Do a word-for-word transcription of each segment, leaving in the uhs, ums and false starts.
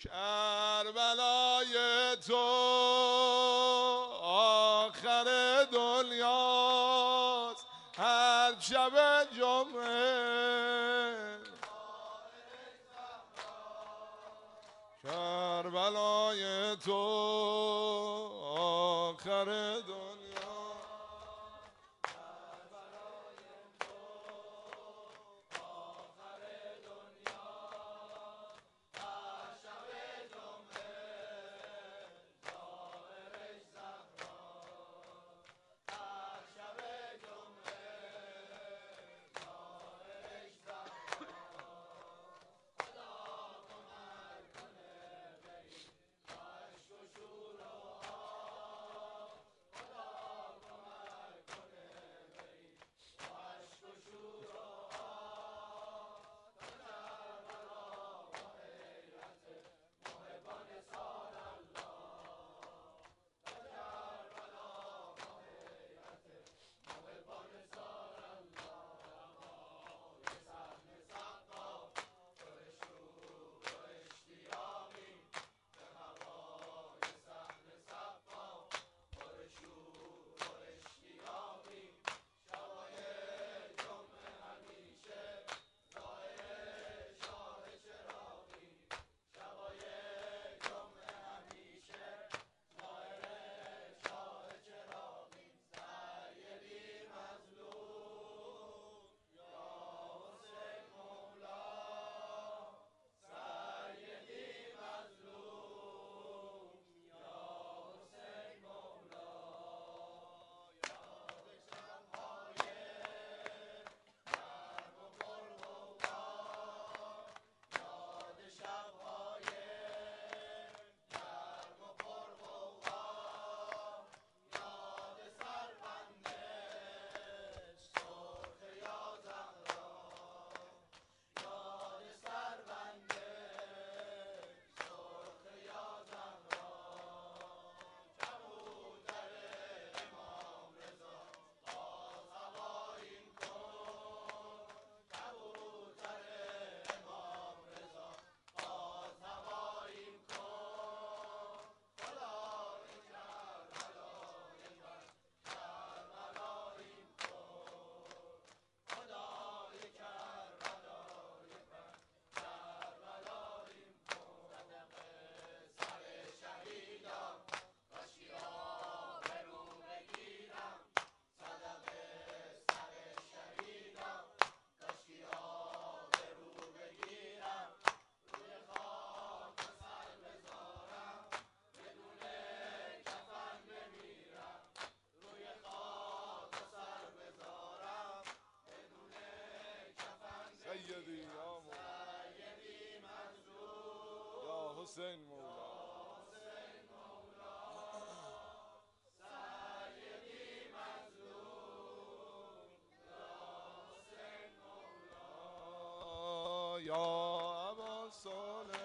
کربلای تو آخر دنیاست، هر شب جمعه کربلای تو آخر دنیا. سیدی یا مولا یا حسین مولا یا ابا صالح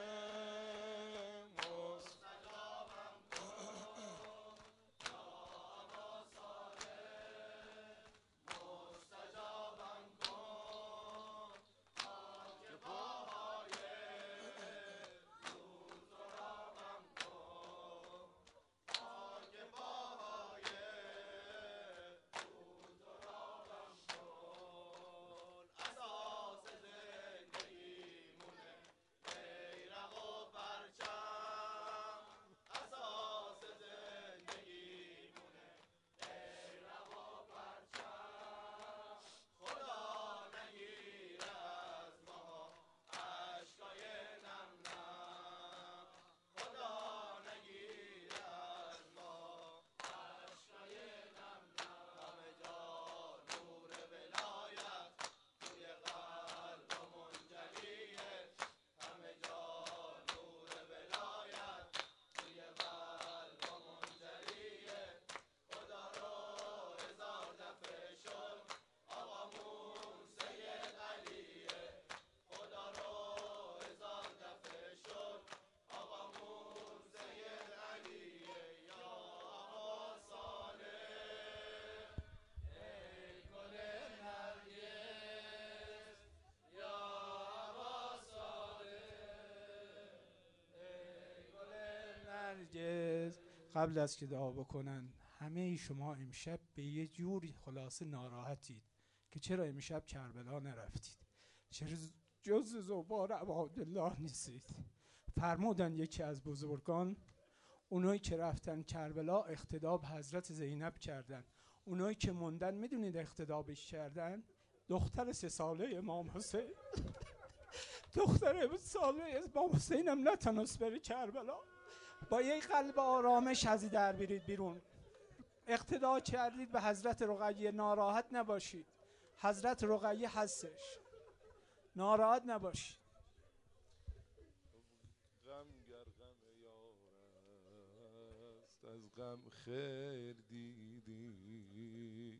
نرگس قبل از که دعا بکنن، همه شما امشب به یه جوری خلاصه ناراحتید که چرا امشب کربلا نرفتید، چرا جز زوبار عبادالله نیستید. فرمودن یکی از بزرگان اونایی که رفتن کربلا اقتدا به حضرت زینب کردن، اونایی که موندن میدونید اقتدا بهش کردن؟ دختر سه ساله امام حسین دختر سه ساله امام حسین هم نتونست بره کربلا. با یک قلب آرامش از در برید بیرون، اقتدا کردید به حضرت رقیه، ناراحت نباشید، حضرت رقیه هستش، ناراحت نباشید. غم گر غم یار است از غم خیر دیدیم،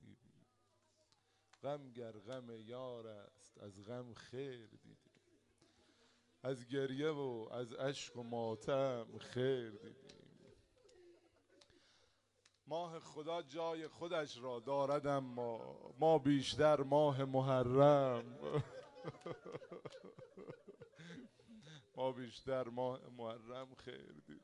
غم گر غم یار است از غم خیر دیدیم، از گریه و از اشک و ماتم خیر دیدیم. ماه خدا جای خودش را دارد، اما ما بیشتر ماه محرم ما بیشتر ماه محرم خیر دیدیم.